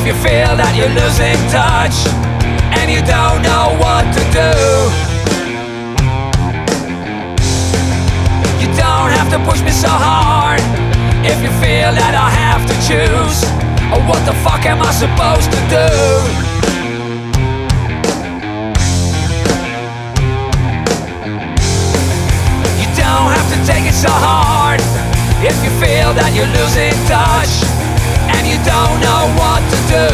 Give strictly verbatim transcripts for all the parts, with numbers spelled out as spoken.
you feel that you're losing touch and you don't know what to do, you don't have to push me so hard. If you feel that I have to choose, or what the fuck am I supposed to do? You don't have to take it so hard. If you feel that you're losing touch and you don't know what to do,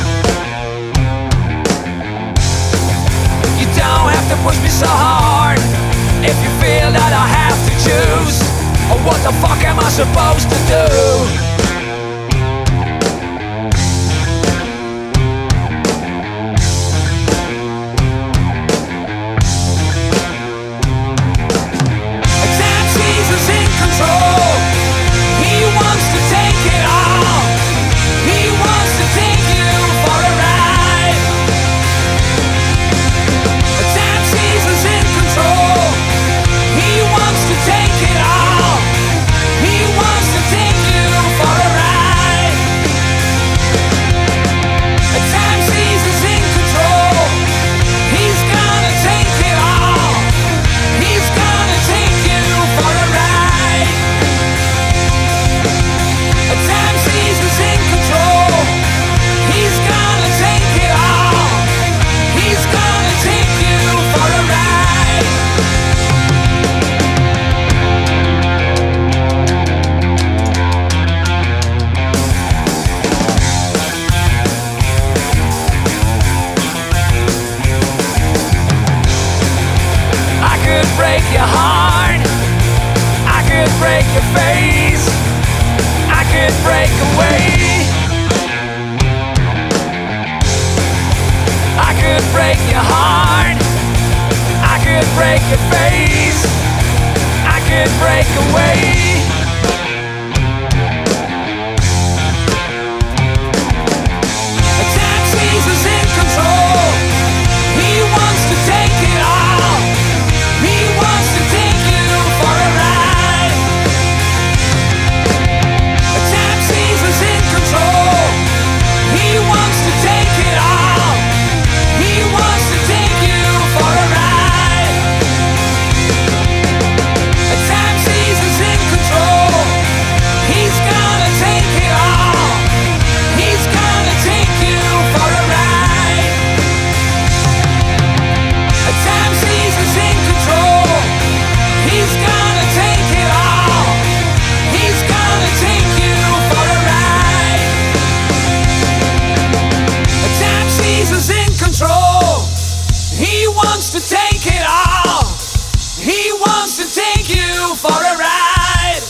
you don't have to push me so hard. If you feel that I have to choose, or what the fuck am I supposed to do? Break your heart, I could break your face, I could break away, I could break your heart, I could break your face, I could break away. Time Caesar's in control, he wants to take it all. He wants to take you for a ride. Time Caesar's in control. He wants to take it all. He wants to take you for a ride. Time Caesar's in control. He's gonna take it all. He's gonna take you for a ride. Time Caesar's in control. He's gonna take it all. He's gonna take you for a ride. Time Caesar's in control. He wants to take it all. He wants to take you for a ride.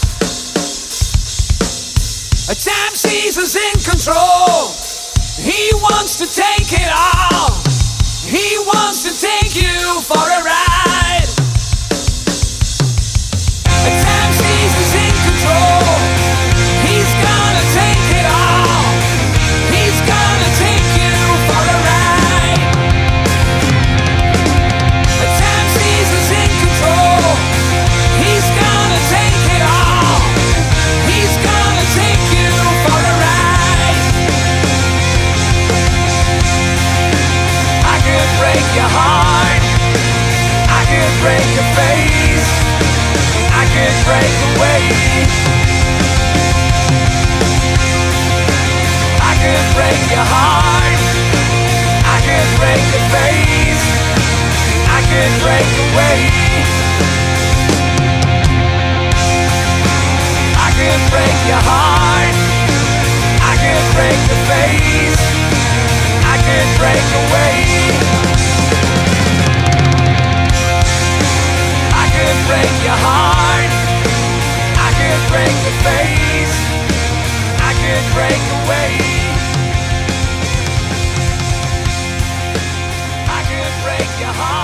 Time Caesar's in control. He wants to take it all. He wants to take you for a ride. Time Caesar's in control. He's gonna take it all. He's gonna take you for a ride. Time Caesar's in control. He's gonna take it all. He's gonna take you for a ride. I could break your heart, I could break your face, I could break away, I could break your heart, I could break your face, I could break away, I could break your heart, I could break your face, I could break away, I could break your heart, I could break your face, I could break away, I could break your heart.